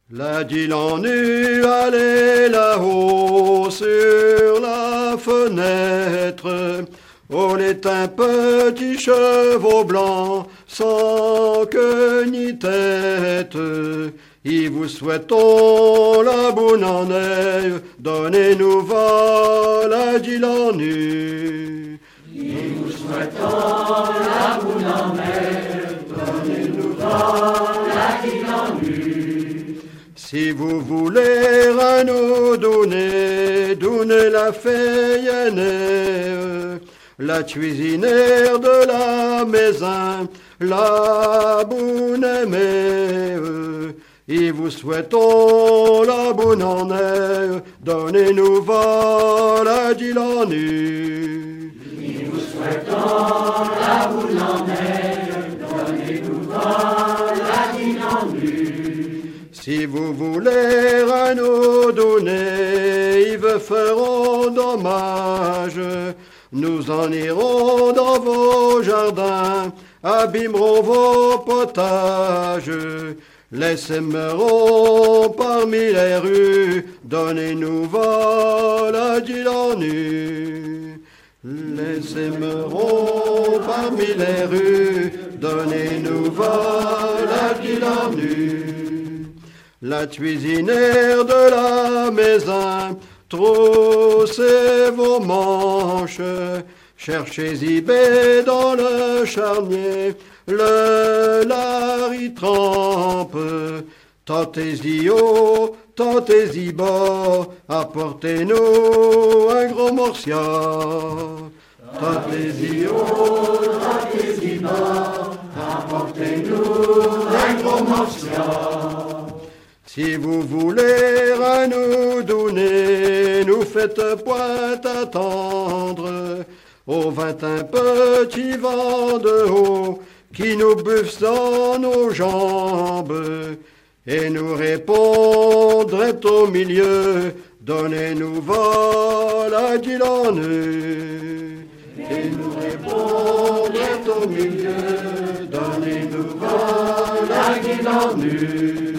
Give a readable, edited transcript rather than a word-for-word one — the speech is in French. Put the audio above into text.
La Dylan nu allait là-haut sur la fenêtre. On est un petit chevaux blanc sans queue ni tête. Et vous souhaitons la bonne année, donnez-nous la Dylan nu. Et vous souhaitons la bonne année, donnez-nous la Dylan nu. Si vous voulez à nous donner, donnez la fille aînée, la cuisinière de la maison, la bonne aimée. Et vous souhaitons la bonne année, donnez-nous la Dylan nu. Et vous souhaitons la bonne année, donnez-nous la Dylan nu. Si vous voulez à nous donner, ils vous feront dommage. Nous en irons dans vos jardins, abîmerons vos potages. Les sèmerons parmi les rues, donnez-nous la Dylan nu. Les sèmerons parmi les rues, donnez-nous la Dylan nu. La cuisinière de la maison, troussez vos manches, cherchez-y baie dans le charnier, le lard trempe, tentez-y haut, tentez-y bas, apportez-nous un gros morceau. Tentez-y haut, tentez-y bas, apportez-nous un gros morceau. Si vous voulez à nous donner, nous faites point attendre. Au 21 petits vents de haut qui nous buffent dans nos jambes. Et nous répondrait au milieu, donnez-nous la Dylan nu. Et nous répondrait au milieu, donnez-nous la Dylan nu.